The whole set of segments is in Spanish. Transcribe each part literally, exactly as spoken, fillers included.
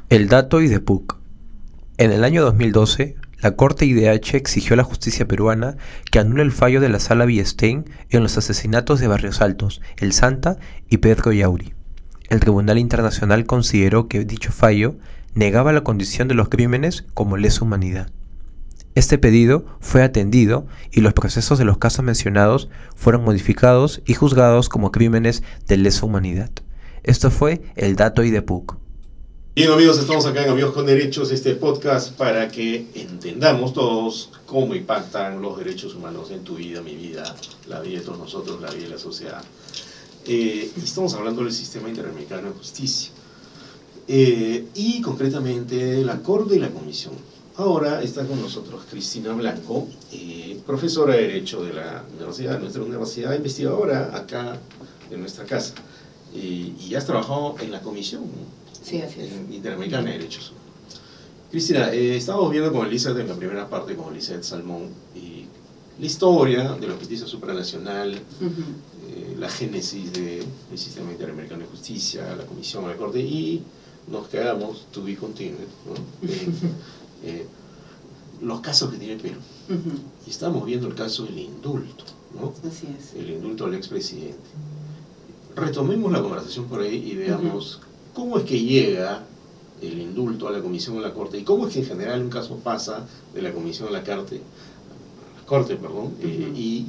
El dato I D E P U C. En el año dos mil doce, la Corte I D H exigió a la justicia peruana que anule el fallo de la Sala Villestein en los asesinatos de Barrios Altos, El Santa y Pedro Yauri. El Tribunal Internacional consideró que dicho fallo negaba la condición de los crímenes como lesa humanidad. Este pedido fue atendido y los procesos de los casos mencionados fueron modificados y juzgados como crímenes de lesa humanidad. Esto fue el dato I D E P U C. Bien, amigos, estamos acá en Amigos con Derechos, este podcast para que entendamos todos cómo impactan los derechos humanos en tu vida, mi vida, la vida de todos nosotros, la vida de la sociedad. Eh, y estamos hablando del sistema interamericano de justicia eh, y concretamente la Corte y la Comisión. Ahora está con nosotros Cristina Blanco, eh, profesora de Derecho de la universidad, de nuestra universidad, investigadora acá de nuestra casa. Eh, y has trabajado en la Comisión, ¿no? Sí, así es. Interamericana de Derechos. Cristina, eh, estábamos viendo con Elizabeth en la primera parte, con Elizabeth Salmón, y la historia de la justicia supranacional, uh-huh. eh, la génesis del de sistema interamericano de justicia, la comisión, la corte, y nos quedamos, to be continued, ¿no? eh, eh, los casos que tiene Perú. Uh-huh. Y estamos viendo el caso del indulto, ¿no? Así es. El indulto al expresidente. Retomemos la conversación por ahí y veamos uh-huh. ¿Cómo es que llega el indulto a la Comisión o a la Corte? ¿Y cómo es que en general un caso pasa de la Comisión a la Corte, a la Corte perdón, uh-huh. eh, y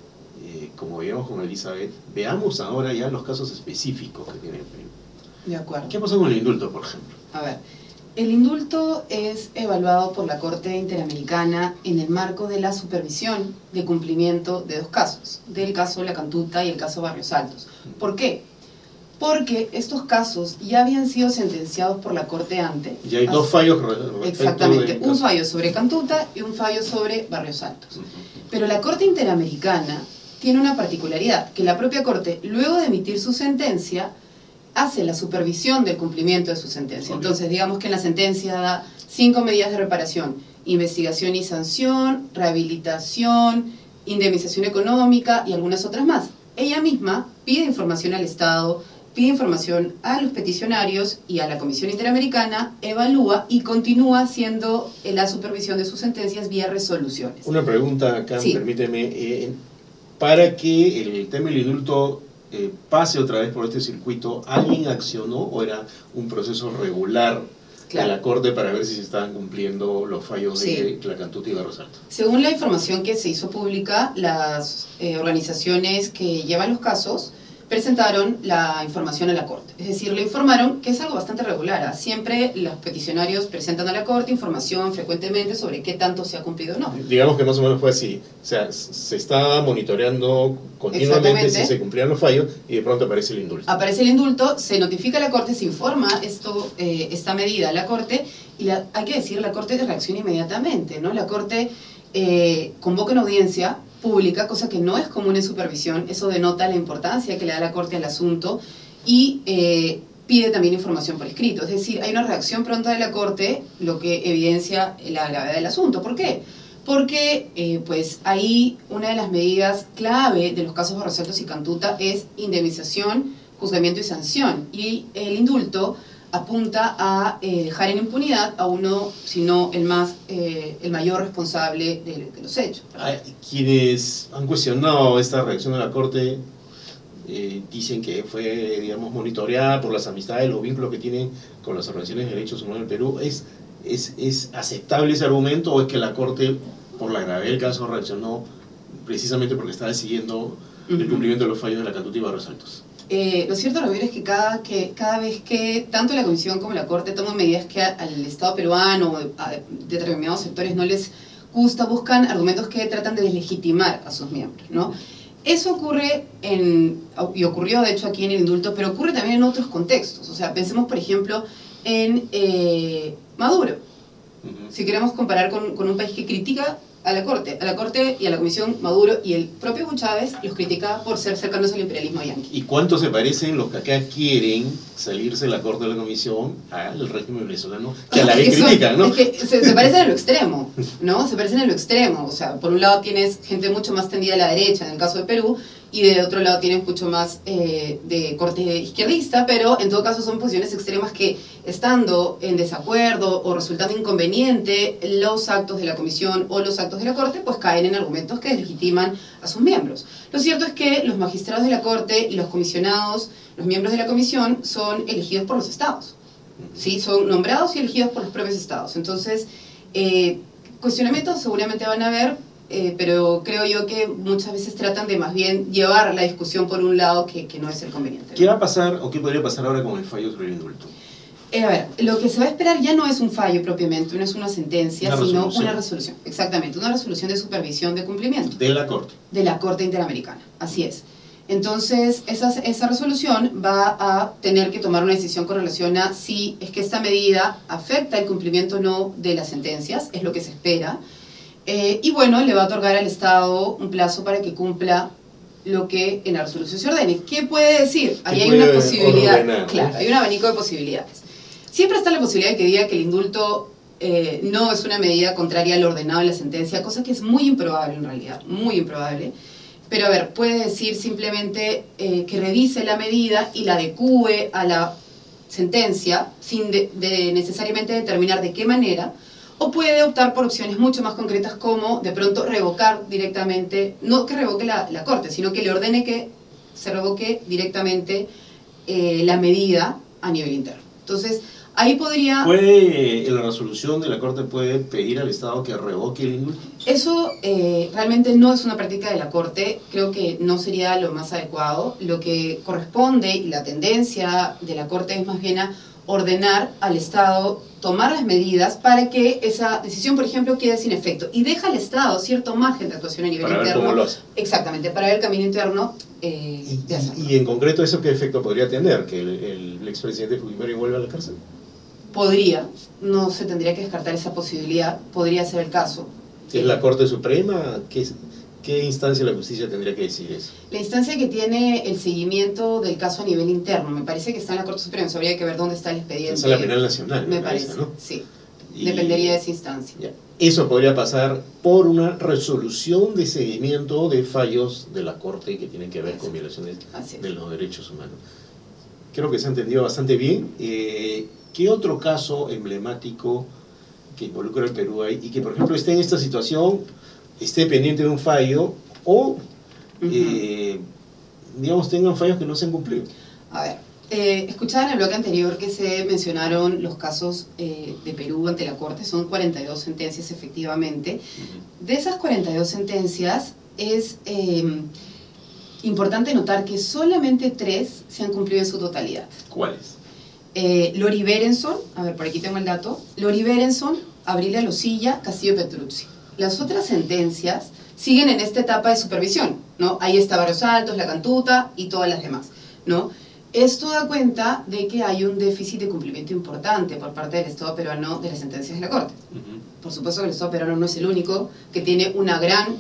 eh, como veíamos con Elizabeth, veamos ahora ya los casos específicos que tiene el Perú. De acuerdo. ¿Qué pasó con el indulto, por ejemplo? A ver, el indulto es evaluado por la Corte Interamericana en el marco de la supervisión de cumplimiento de dos casos, del caso La Cantuta y el caso Barrios Altos. ¿Por qué? Porque estos casos ya habían sido sentenciados por la Corte antes. Y hay dos fallos respecto Exactamente, de un fallo sobre Cantuta y un fallo sobre Barrios Altos. Uh-huh. Pero la Corte Interamericana tiene una particularidad, que la propia Corte, luego de emitir su sentencia, hace la supervisión del cumplimiento de su sentencia. Okay. Entonces, digamos que en la sentencia da cinco medidas de reparación: investigación y sanción, rehabilitación, indemnización económica y algunas otras más. Ella misma pide información al Estado, pide información a los peticionarios y a la Comisión Interamericana, evalúa y continúa haciendo la supervisión de sus sentencias vía resoluciones. Una pregunta acá, sí. Permíteme, eh, para que el tema del indulto eh, pase otra vez por este circuito, ¿alguien accionó o era un proceso regular claro. de la Corte para ver si se estaban cumpliendo los fallos sí. de La Cantuta y Barrios Altos? Según la información que se hizo pública, las eh, organizaciones que llevan los casos presentaron la información a la Corte. Es decir, le informaron, que es algo bastante regular. Siempre los peticionarios presentan a la Corte información frecuentemente sobre qué tanto se ha cumplido o no. Digamos que más o menos fue así. O sea, se estaba monitoreando continuamente si se cumplían los fallos y de pronto aparece el indulto. Aparece el indulto, se notifica a la Corte, se informa esto, eh, esta medida a la Corte y la, hay que decir, la Corte reacciona inmediatamente, ¿no? La Corte eh, convoca una audiencia pública, cosa que no es común en supervisión. Eso denota la importancia que le da la Corte al asunto y eh, pide también información por escrito. Es decir, hay una reacción pronta de la Corte, lo que evidencia la gravedad del asunto. ¿Por qué? Porque eh, pues ahí una de las medidas clave de los casos Barrios Altos y Cantuta es indemnización, juzgamiento y sanción. Y el indulto apunta a eh, dejar en impunidad a uno, si no el más, eh, el mayor responsable de, de los hechos. Hay quienes han cuestionado esta reacción de la Corte eh, dicen que fue, digamos, monitoreada por las amistades, los vínculos que tienen con las organizaciones de derechos humanos del Perú. ¿Es, es, es aceptable ese argumento o es que la Corte, por la gravedad del caso, reaccionó precisamente porque estaba siguiendo uh-huh. el cumplimiento de los fallos de La Cantuta y Barrios Altos? Eh, lo cierto, Ramiro, es que cada, que cada vez que tanto la Comisión como la Corte toman medidas que a, al Estado peruano o a determinados sectores no les gusta, buscan argumentos que tratan de deslegitimar a sus miembros, ¿no? Eso ocurre, en, y ocurrió de hecho aquí en el indulto, pero ocurre también en otros contextos. O sea, pensemos por ejemplo en eh, Maduro. Uh-huh. Si queremos comparar con, con un país que critica a la Corte, a la Corte y a la Comisión, Maduro y el propio Hugo Chávez los critica por ser cercanos al imperialismo yanqui. ¿Y cuánto se parecen los que acá quieren salirse de la Corte de la Comisión al régimen venezolano, que a la vez critican, ¿no? Es que se, se parecen en lo extremo, ¿no? Se parecen en lo extremo. O sea, por un lado tienes gente mucho más tendida a la derecha, en el caso de Perú, y de otro lado tienes mucho más eh, de corte izquierdista, pero en todo caso son posiciones extremas que, estando en desacuerdo o resultando inconveniente los actos de la comisión o los actos de la Corte, pues caen en argumentos que deslegitiman a sus miembros. Lo cierto es que los magistrados de la Corte y los comisionados, los miembros de la comisión, son elegidos por los estados, ¿sí? Son nombrados y elegidos por los propios estados. Entonces, eh, cuestionamientos seguramente van a haber, eh, pero creo yo que muchas veces tratan de más bien llevar la discusión por un lado que, que no es el conveniente, ¿no? ¿Qué va a pasar o qué podría pasar ahora con el fallo sobre el indulto? Eh, a ver, lo que se va a esperar ya no es un fallo propiamente, no es una sentencia, Una sino resolución. una resolución. Exactamente, una resolución de supervisión de cumplimiento. De la Corte. De la Corte Interamericana, así es. Entonces, esa, esa resolución va a tener que tomar una decisión con relación a si es que esta medida afecta el cumplimiento o no de las sentencias, es lo que se espera. Eh, y bueno, le va a otorgar al Estado un plazo para que cumpla lo que en la resolución se ordene. ¿Qué puede decir? Ahí hay una puede posibilidad, ordenar, ¿no? claro, hay un abanico de posibilidades. Siempre está la posibilidad de que diga que el indulto eh, no es una medida contraria al ordenado de la sentencia, cosa que es muy improbable en realidad, muy improbable. Pero a ver, puede decir simplemente eh, que revise la medida y la adecúe a la sentencia sin de, de necesariamente determinar de qué manera, o puede optar por opciones mucho más concretas como de pronto revocar directamente, no que revoque la, la Corte, sino que le ordene que se revoque directamente eh, la medida a nivel interno. Entonces, ahí podría... ¿Puede, en la resolución de la Corte puede pedir al Estado que revoque el indulto? Eso eh, realmente no es una práctica de la Corte, creo que no sería lo más adecuado. Lo que corresponde y la tendencia de la Corte es más bien a ordenar al Estado tomar las medidas para que esa decisión, por ejemplo, quede sin efecto. Y deja al Estado cierto margen de actuación a nivel Para ver interno. cómo lo hace. Exactamente, para ver el camino interno eh, Y, de hacerlo. y, y en concreto, ¿eso qué efecto podría tener? ¿Que el, el expresidente Fujimori vuelva a la cárcel? Podría, no se tendría que descartar esa posibilidad, podría ser el caso. ¿Es la Corte Suprema? ¿Qué, ¿Qué instancia de la justicia tendría que decir eso? La instancia que tiene el seguimiento del caso a nivel interno, me parece que está en la Corte Suprema, habría que ver dónde está el expediente. Es la Penal Nacional, me, me parece, parece, ¿no? sí. Y Dependería de esa instancia. Ya. Eso podría pasar por una resolución de seguimiento de fallos de la Corte que tienen que ver con violaciones de los derechos humanos. Creo que se ha entendido bastante bien. Eh, ¿Qué otro caso emblemático que involucra al Perú hay y que, por ejemplo, esté en esta situación, esté pendiente de un fallo o, Uh-huh. eh, digamos, tengan fallos que no se han cumplido? A ver, eh, escuchaba en el bloque anterior que se mencionaron los casos eh, de Perú ante la Corte, son cuarenta y dos sentencias efectivamente. Uh-huh. De esas cuarenta y dos sentencias es eh, importante notar que solamente tres se han cumplido en su totalidad. ¿Cuáles? Eh, Lori Berenson, a ver, por aquí tengo el dato, Lori Berenson, Abril Losilla, Castillo Petruzzi. Las otras sentencias siguen en esta etapa de supervisión, ¿no? Ahí está Barrios Altos, La Cantuta y todas las demás, ¿no? Esto da cuenta de que hay un déficit de cumplimiento importante por parte del Estado peruano de las sentencias de la Corte. Uh-huh. Por supuesto que el Estado peruano no es el único, que tiene una gran,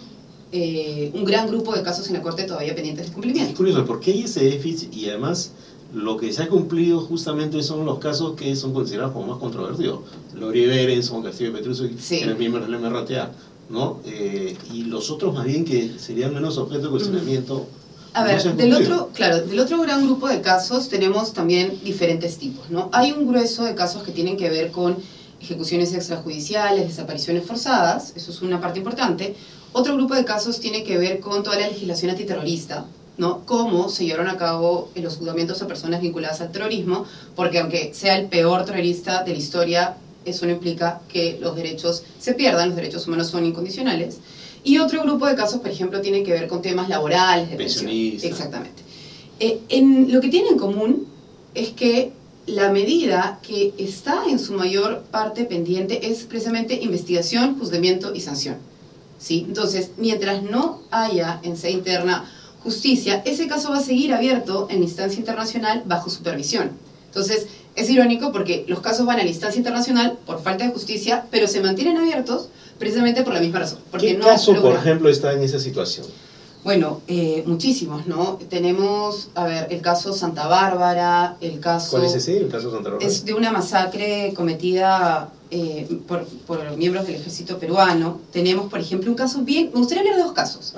eh, un gran grupo de casos en la Corte todavía pendientes de cumplimiento. Es curioso, ¿por qué hay ese déficit? Y además, lo que se ha cumplido justamente son los casos que son considerados como más controvertidos. Lori Berenson, Castillo Petruzzi, sí. Que eran miembros del M R T A, ¿no? Eh, y los otros más bien que serían menos objeto de cuestionamiento. Uh-huh. A ver, no del otro, claro, del otro gran grupo de casos tenemos también diferentes tipos, ¿no? Hay un grueso de casos que tienen que ver con ejecuciones extrajudiciales, desapariciones forzadas, eso es una parte importante. Otro grupo de casos tiene que ver con toda la legislación antiterrorista, ¿no? Cómo se llevaron a cabo los juzgamientos a personas vinculadas al terrorismo, porque aunque sea el peor terrorista de la historia, eso no implica que los derechos se pierdan, los derechos humanos son incondicionales. Y otro grupo de casos, por ejemplo, tiene que ver con temas laborales, de pensión. Exactamente. Eh, en, lo que tienen en común es que la medida que está en su mayor parte pendiente es precisamente investigación, juzgamiento y sanción, ¿sí? Entonces, mientras no haya en sede interna justicia, ese caso va a seguir abierto en instancia internacional bajo supervisión. Entonces, es irónico porque los casos van a la instancia internacional por falta de justicia, pero se mantienen abiertos precisamente por la misma razón. Porque ¿Qué no caso, logra... por ejemplo, está en esa situación? Bueno, eh, muchísimos, ¿no? Tenemos, a ver, el caso Santa Bárbara, el caso... ¿Cuál es ese, el caso Santa Bárbara? Es de una masacre cometida eh, por, por miembros del ejército peruano. Tenemos, por ejemplo, un caso bien... Me gustaría hablar de dos casos. A ver.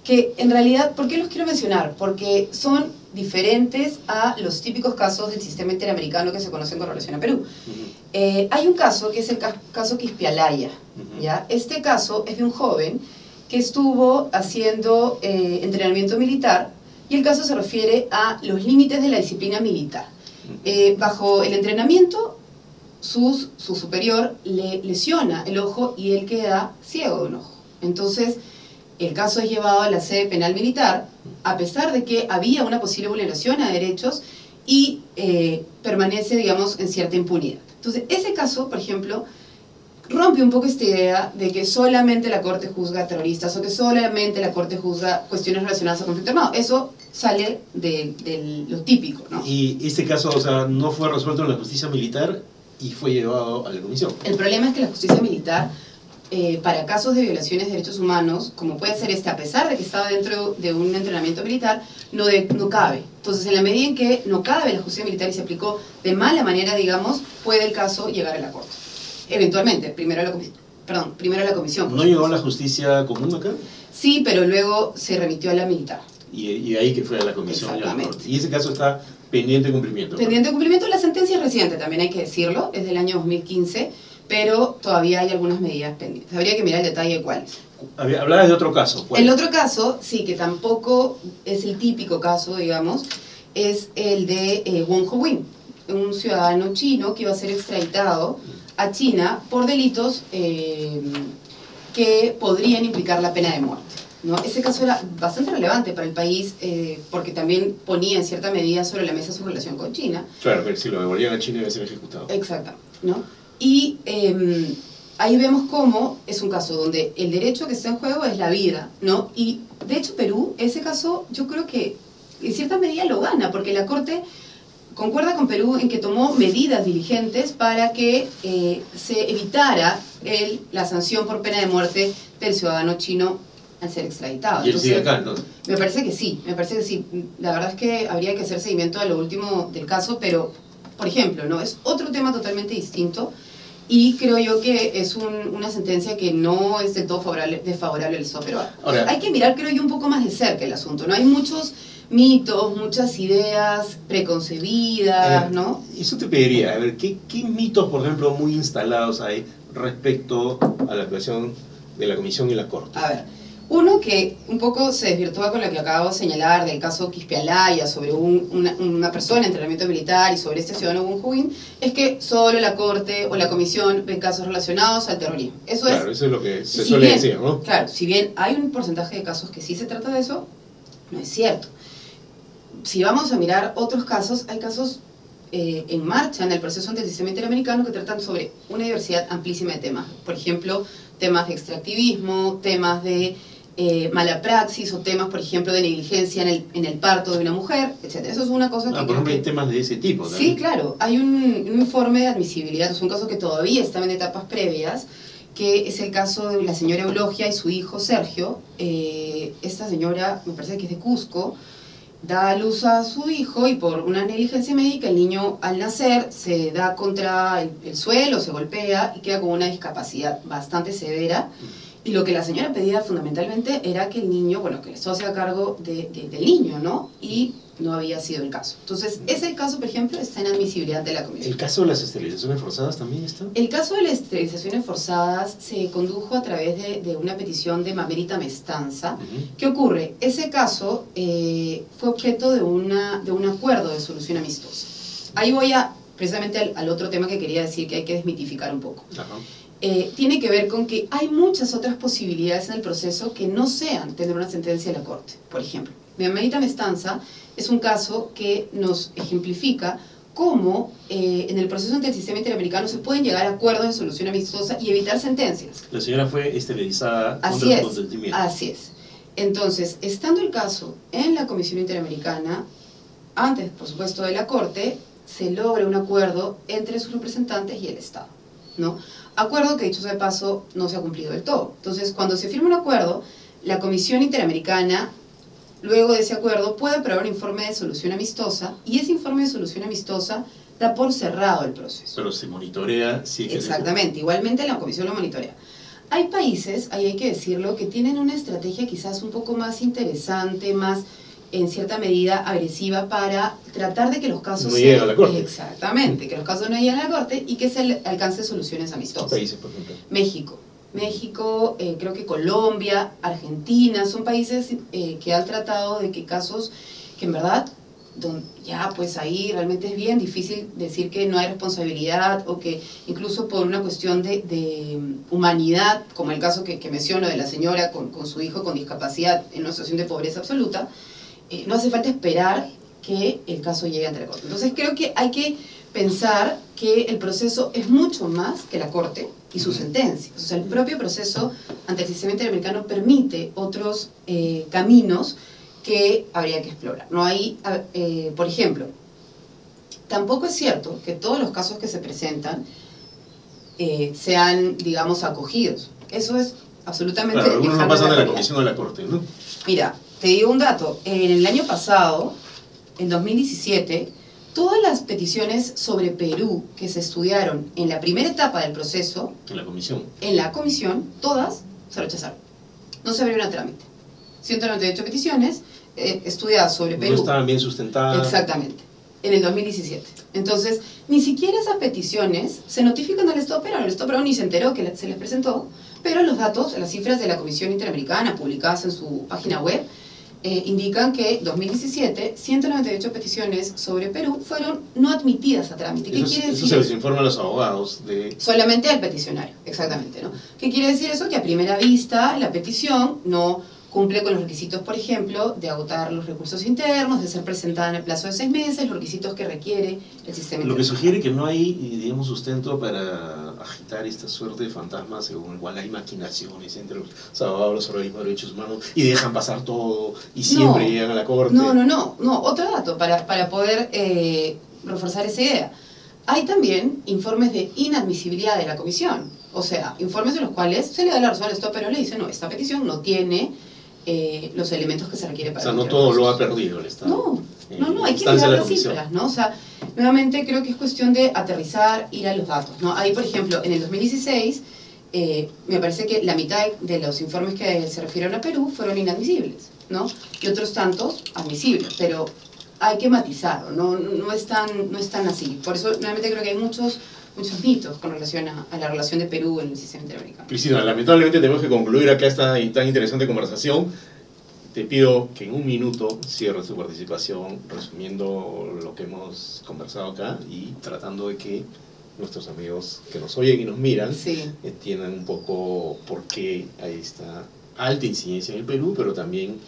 que en realidad, ¿por qué los quiero mencionar? Porque son diferentes a los típicos casos del sistema interamericano que se conocen con relación a Perú. Uh-huh. eh, hay un caso que es el ca caso Quispialaya, uh-huh. ¿ya? Este caso es de un joven que estuvo haciendo eh, entrenamiento militar, y el caso se refiere a los límites de la disciplina militar. Uh-huh. eh, bajo el entrenamiento, sus, su superior le lesiona el ojo y él queda ciego de un ojo. Entonces, el caso es llevado a la sede penal militar, a pesar de que había una posible vulneración a derechos, y eh, permanece, digamos, en cierta impunidad. Entonces, ese caso, por ejemplo, rompe un poco esta idea de que solamente la Corte juzga a terroristas, o que solamente la Corte juzga cuestiones relacionadas a conflicto armado. Eso sale de, de lo típico, ¿no? Y este caso, o sea, no fue resuelto en la justicia militar y fue llevado a la comisión. El problema es que la justicia militar, Eh, para casos de violaciones de derechos humanos, como puede ser este, a pesar de que estaba dentro de un entrenamiento militar, no, de, no cabe. Entonces, en la medida en que no cabe la justicia militar y se aplicó de mala manera, digamos, puede el caso llegar a la Corte. Eventualmente, primero a la comisión. Perdón, primero a la comisión. ¿No llegó a la justicia común acá? Sí, pero luego se remitió a la militar. Y, y ahí que fue a la comisión y a la Corte. Y ese caso está pendiente de cumplimiento. Pendiente de cumplimiento. La sentencia es reciente, también hay que decirlo, es del año dos mil quince, pero todavía hay algunas medidas pendientes. Habría que mirar el detalle de cuáles. Hablabas de otro caso. ¿Cuál? El otro caso, sí, que tampoco es el típico caso, digamos, es el de eh, Wong Ho-win, un ciudadano chino que iba a ser extraditado a China por delitos eh, que podrían implicar la pena de muerte, ¿no? Ese caso era bastante relevante para el país, eh, porque también ponía en cierta medida sobre la mesa su relación con China. Claro, pero si lo devolvían a China iba a ser ejecutado. Exactamente, ¿no? Y eh, ahí vemos cómo es un caso donde el derecho que está en juego es la vida, ¿no? Y de hecho Perú, ese caso yo creo que en cierta medida lo gana, porque la Corte concuerda con Perú en que tomó medidas diligentes para que eh, se evitara el, la sanción por pena de muerte del ciudadano chino al ser extraditado. ¿Y él sigue acá, no? Me parece que sí, me parece que sí. La verdad es que habría que hacer seguimiento a lo último del caso, pero, por ejemplo, ¿no? Es otro tema totalmente distinto. Y creo yo que es un, una sentencia que no es del todo favorable, desfavorable al Estado peruano. Ahora, hay que mirar, creo yo, un poco más de cerca el asunto, ¿no? Hay muchos mitos, muchas ideas preconcebidas, ver, ¿no? Eso te pediría, a ver, ¿qué, qué mitos, por ejemplo, muy instalados hay respecto a la actuación de la Comisión y la Corte? A ver, uno que un poco se desvirtúa con lo que acabo de señalar del caso Quispialaya sobre un, una, una persona en entrenamiento militar y sobre este ciudadano Wong Ho-win, es que solo la Corte o la Comisión ven casos relacionados al terrorismo. Eso claro, es, eso es lo que se si suele bien, decir, ¿no? Claro, si bien hay un porcentaje de casos que sí se trata de eso, no es cierto. Si vamos a mirar otros casos, hay casos eh, en marcha en el proceso ante el sistema interamericano que tratan sobre una diversidad amplísima de temas. Por ejemplo, temas de extractivismo, temas de eh, mala praxis o temas, por ejemplo, de negligencia en el, en el parto de una mujer, etcétera. Eso es una cosa que... Ah, por ejemplo, hay temas de ese tipo, ¿no? Sí, claro. Hay un, un informe de admisibilidad, es un caso que todavía está en etapas previas, que es el caso de la señora Eulogia y su hijo Sergio. Eh, esta señora, me parece que es de Cusco, da a luz a su hijo y por una negligencia médica el niño al nacer se da contra el, el suelo, se golpea y queda con una discapacidad bastante severa. Y lo que la señora pedía fundamentalmente era que el niño, bueno, que el Estado se haga cargo de, de, del niño, ¿no? Y no había sido el caso. Entonces, ese caso, por ejemplo, está en admisibilidad de la Comisión. ¿El caso de las esterilizaciones forzadas también está? El caso de las esterilizaciones forzadas se condujo a través de, de una petición de Mamerita Mestanza. Uh-huh. ¿Qué ocurre? Ese caso eh, fue objeto de, una, de un acuerdo de solución amistosa. Ahí voy a, precisamente al, al otro tema que quería decir, que hay que desmitificar un poco. Uh-huh. Eh, tiene que ver con que hay muchas otras posibilidades en el proceso que no sean tener una sentencia de la Corte. Por ejemplo, Mamerita Mestanza es un caso que nos ejemplifica cómo eh, en el proceso ante el sistema interamericano se pueden llegar a acuerdos de solución amistosa y evitar sentencias. La señora fue esterilizada así contra es, el consentimiento. Así es. Entonces, estando el caso en la Comisión Interamericana, antes, por supuesto, de la Corte, se logra un acuerdo entre sus representantes y el Estado, ¿no? Acuerdo que, dicho sea de paso, no se ha cumplido del todo. Entonces, cuando se firma un acuerdo, la Comisión Interamericana, luego de ese acuerdo, puede aprobar un informe de solución amistosa, y ese informe de solución amistosa da por cerrado el proceso. Pero se monitorea si es que exactamente, igualmente la Comisión lo monitorea. Hay países, ahí hay que decirlo, que tienen una estrategia quizás un poco más interesante, más en cierta medida agresiva para tratar de que los casos no lleguen a la corte. Exactamente, que los casos no lleguen a la corte y que se alcance soluciones amistosas. ¿Qué países, por ejemplo? México. México, eh, creo que Colombia, Argentina, son países eh, que han tratado de que casos que en verdad, don, ya pues ahí realmente es bien difícil decir que no hay responsabilidad o que incluso por una cuestión de, de humanidad, como el caso que, que menciono de la señora con, con su hijo con discapacidad en una situación de pobreza absoluta, eh, no hace falta esperar que el caso llegue ante la corte. Entonces creo que hay que pensar que el proceso es mucho más que la corte y sus sentencias. O sea, el propio proceso ante el sistema interamericano permite otros eh, caminos que habría que explorar. No hay, eh, por ejemplo, tampoco es cierto que todos los casos que se presentan eh, sean, digamos, acogidos. Eso es absolutamente... Claro, algunos no pasan de la comisión de la corte, ¿no? Mira, te digo un dato. En el año pasado, en dos mil diecisiete, todas las peticiones sobre Perú que se estudiaron en la primera etapa del proceso, en la comisión, en la comisión, todas se rechazaron. No se abrieron a trámite. ciento noventa y ocho peticiones eh, estudiadas sobre Perú. No estaban bien sustentadas. Exactamente, en el dos mil diecisiete. Entonces, ni siquiera esas peticiones se notifican al Estado peruano. El Estado peruano ni se enteró que se les presentó, pero los datos, las cifras de la Comisión Interamericana publicadas en su página web, Eh, indican que en dos mil diecisiete, ciento noventa y ocho peticiones sobre Perú fueron no admitidas a trámite. ¿Qué eso, quiere decir? Eso se les informa a los abogados de... Solamente al peticionario, exactamente, ¿no? ¿Qué quiere decir eso? Que a primera vista la petición no cumple con los requisitos, por ejemplo, de agotar los recursos internos, de ser presentada en el plazo de seis meses, los requisitos que requiere el sistema. Lo que sugiere que no hay, digamos, sustento para agitar esta suerte de fantasmas, según igual hay maquinaciones entre los abogados, los organismos de derechos humanos, y dejan pasar todo, y siempre no, llegan a la corte. No, no, no, no. Otro dato para, para poder eh, reforzar esa idea. Hay también informes de inadmisibilidad de la comisión, o sea, informes de los cuales se le da la razón al Estado, pero le dice, no, esta petición no tiene eh, los elementos que se requiere para... O sea, no todo lo ha perdido el Estado. No, no, no, hay que mirar las cifras, ¿no? O sea, nuevamente creo que es cuestión de aterrizar, ir a los datos, ¿no? Ahí, por ejemplo, en el dos mil dieciséis, eh, me parece que la mitad de los informes que se refieren a Perú fueron inadmisibles, ¿no? Y otros tantos admisibles, pero hay que matizarlo, no, no, es tan, no es tan así. Por eso, nuevamente creo que hay muchos, muchos mitos con relación a, a la relación de Perú en el sistema interamericano. Cristina, lamentablemente tenemos que concluir acá esta tan interesante conversación. Te pido que en un minuto cierres tu participación resumiendo lo que hemos conversado acá y tratando de que nuestros amigos que nos oyen y nos miran sí. entiendan un poco por qué hay esta alta incidencia en el Perú, pero también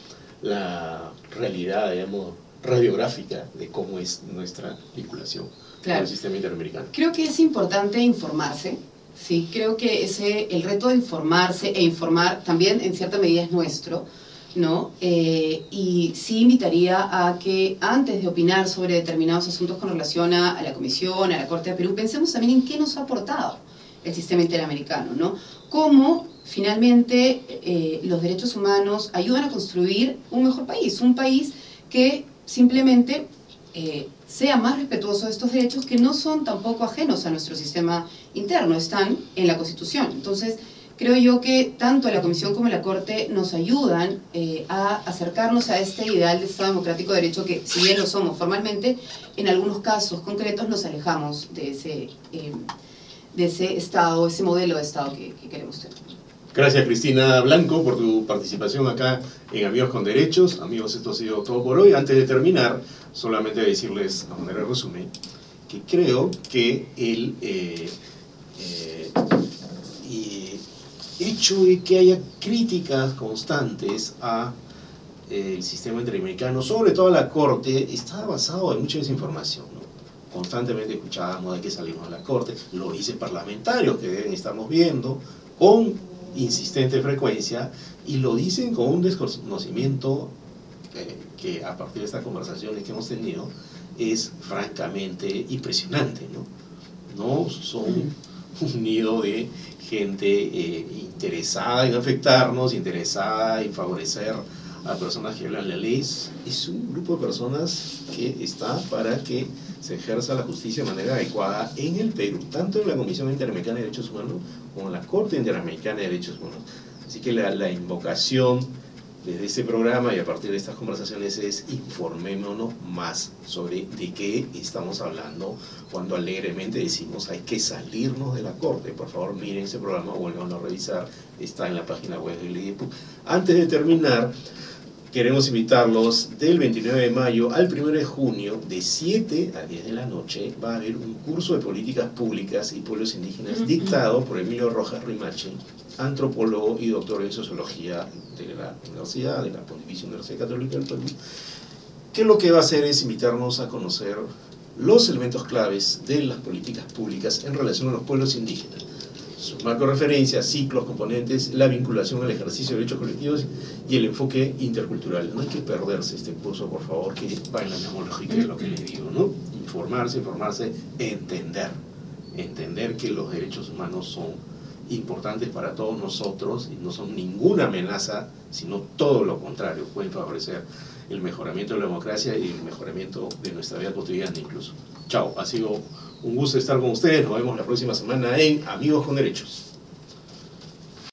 la realidad, digamos, radiográfica de cómo es nuestra vinculación claro. con el sistema interamericano. Creo que es importante informarse, sí, creo que ese, el reto de informarse e informar también en cierta medida es nuestro, ¿no? Eh, y sí invitaría a que antes de opinar sobre determinados asuntos con relación a, a la Comisión, a la Corte de Perú, pensemos también en qué nos ha aportado el sistema interamericano, ¿no? Cómo finalmente eh, los derechos humanos ayudan a construir un mejor país, un país que simplemente eh, sea más respetuoso de estos derechos que no son tampoco ajenos a nuestro sistema interno, están en la Constitución. Entonces, creo yo que tanto la Comisión como la Corte nos ayudan eh, a acercarnos a este ideal de Estado democrático de derecho que, si bien lo somos formalmente, en algunos casos concretos nos alejamos de ese, eh, de ese Estado, ese modelo de Estado que, que queremos tener. Gracias, Cristina Blanco, por tu participación acá en Amigos con Derechos. Amigos, esto ha sido todo por hoy. Antes de terminar, solamente decirles, a manera de resumen, que creo que el eh, eh, eh, hecho de que haya críticas constantes a eh, el sistema interamericano, sobre todo a la Corte, está basado en mucha desinformación, ¿no? Constantemente escuchábamos de que salimos a la Corte, lo dicen parlamentarios que deben estarnos viendo, con insistente frecuencia, y lo dicen con un desconocimiento eh, que a partir de estas conversaciones que hemos tenido es francamente impresionante, ¿no? No son un nido de gente eh, interesada en afectarnos, interesada en favorecer a personas que violan la ley. Es un grupo de personas que está para que se ejerza la justicia de manera adecuada en el Perú, tanto en la Comisión Interamericana de Derechos Humanos como en la Corte Interamericana de Derechos Humanos. Así que la, la invocación desde este programa y a partir de estas conversaciones es informémonos más sobre de qué estamos hablando cuando alegremente decimos hay que salirnos de la Corte. Por favor, miren ese programa, vuelvan a revisar, está en la página web del I E P U. Antes de terminar, queremos invitarlos del veintinueve de mayo al primero de junio, de siete a diez de la noche, va a haber un curso de políticas públicas y pueblos indígenas dictado por Emilio Rojas Rimachi, antropólogo y doctor en sociología de la Universidad, de la Pontificia Universidad Católica del Perú, que lo que va a hacer es invitarnos a conocer los elementos claves de las políticas públicas en relación a los pueblos indígenas. Sus marcos de referencia, ciclos, componentes, la vinculación al ejercicio de derechos colectivos y el enfoque intercultural. No hay que perderse este curso, por favor, que va en la misma lógica de lo que les digo, ¿no? Informarse, informarse, entender. Entender que los derechos humanos son importantes para todos nosotros y no son ninguna amenaza, sino todo lo contrario, pueden favorecer el mejoramiento de la democracia y el mejoramiento de nuestra vida cotidiana incluso. Chao, ha sido un gusto estar con ustedes, nos vemos la próxima semana en Amigos con Derechos.